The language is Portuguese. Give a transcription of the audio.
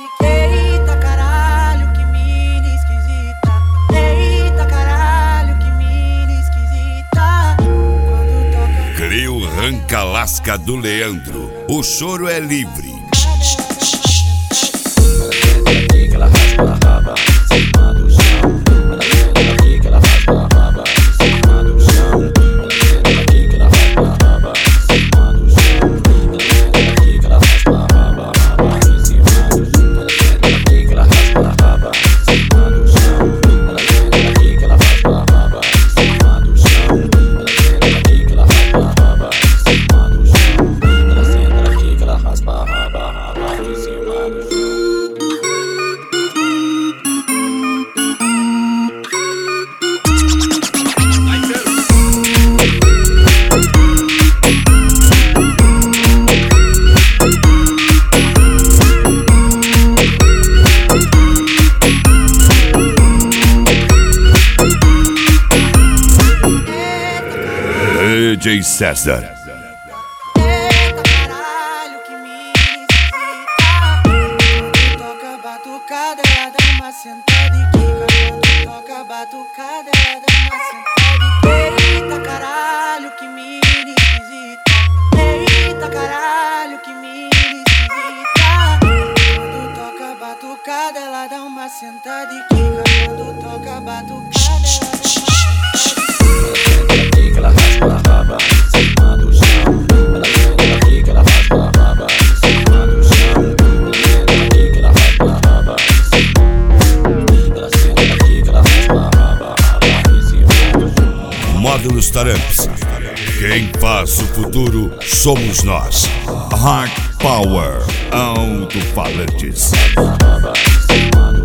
Eita caralho, que mina esquisita. Eita caralho, que mina esquisita. Quando toca Crio arranca lasca do Leandro. O choro é livre. Que ela raspa a raba em cima do chão. Ela senta aqui que ela raspa a raba em cima do chão. Ela senta aqui que ela raspa a raba em cima do chão. Ela senta aqui que ela raspa a raba em cima do chão. Ela senta aqui que ela raspa a raba em cima do chão. Ela senta aqui que ela raspa a raba em cima do chão. Ela senta aqui que ela raspa a raba em cima do chão. Ela senta aqui que ela raspa a raba em cima do chão. DJ César. Eita caralho, que mina esquisita. Quando toca batucada, ela dá uma sentada e quica. Quando toca batucada, ela dá uma sentada e quica. Eita caralho, que mina esquisita. Eita caralho, que mina esquisita. Quando toca batucada, ela dá uma sentada e quica. Quando toca batucada, ela dá uma sentada e quica. Que ela raspa a raba em cima do chão. Ela senta aqui que ela raspa a raba em cima do chão. Ela senta aqui que ela raspa a raba em cima. Ela senta aqui que ela raspa a raba em cima do chão. Módulos Taramps. Quem faz o futuro somos nós. Hard Power. Alto-falantes. A raba em cima